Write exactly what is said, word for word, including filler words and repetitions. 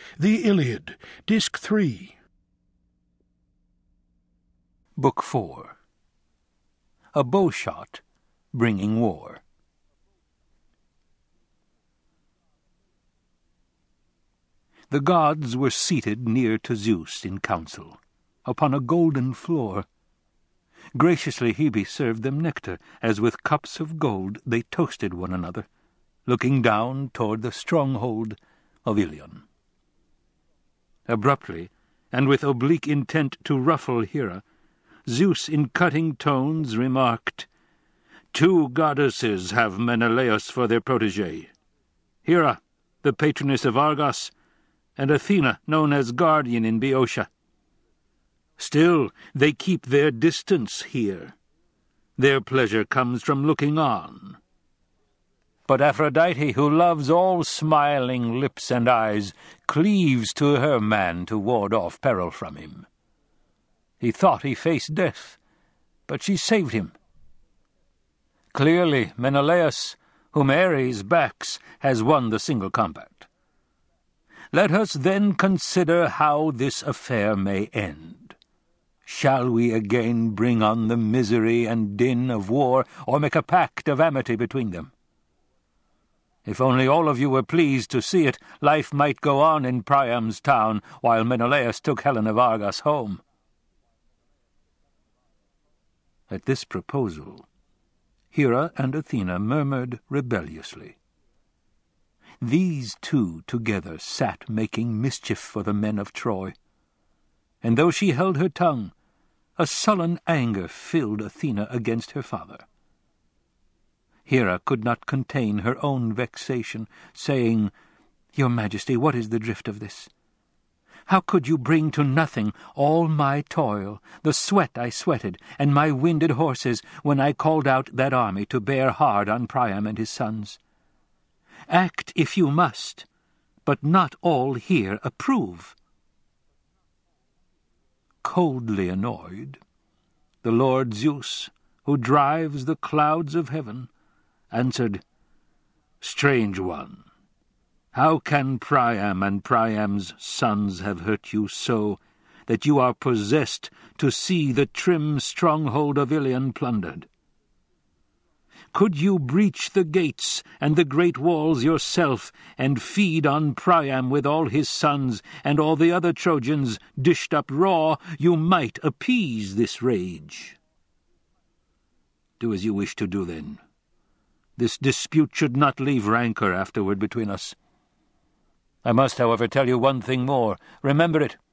The Iliad, Disc three. Book four. A Bowshot Bringing War. The gods were seated near to Zeus in council, upon a golden floor. Graciously Hebe served them nectar, as with cups of gold they toasted one another, looking down toward the stronghold of Ilion. Abruptly, and with oblique intent to ruffle Hera, Zeus in cutting tones remarked, "Two goddesses have Menelaus for their protégé, Hera, the patroness of Argos, and Athena, known as guardian in Boeotia. Still, they keep their distance here. Their pleasure comes from looking on. But Aphrodite, who loves all smiling lips and eyes, cleaves to her man to ward off peril from him. He thought he faced death, but she saved him. Clearly, Menelaus, whom Ares backs, has won the single combat. Let us then consider how this affair may end. Shall we again bring on the misery and din of war, or make a pact of amity between them? If only all of you were pleased to see it, life might go on in Priam's town, while Menelaus took Helen of Argos home." At this proposal, Hera and Athena murmured rebelliously. These two together sat making mischief for the men of Troy, and though she held her tongue, a sullen anger filled Athena against her father. Hera could not contain her own vexation, saying, "Your Majesty, what is the drift of this? How could you bring to nothing all my toil, the sweat I sweated, and my winded horses, when I called out that army to bear hard on Priam and his sons? Act if you must, but not all here approve." Coldly annoyed, the Lord Zeus, who drives the clouds of heaven, answered, "Strange one, how can Priam and Priam's sons have hurt you so, that you are possessed to see the trim stronghold of Ilion plundered? Could you breach the gates and the great walls yourself, and feed on Priam with all his sons, and all the other Trojans dished up raw, you might appease this rage. Do as you wish to do, then. This dispute should not leave rancor afterward between us. I must, however, tell you one thing more. Remember it.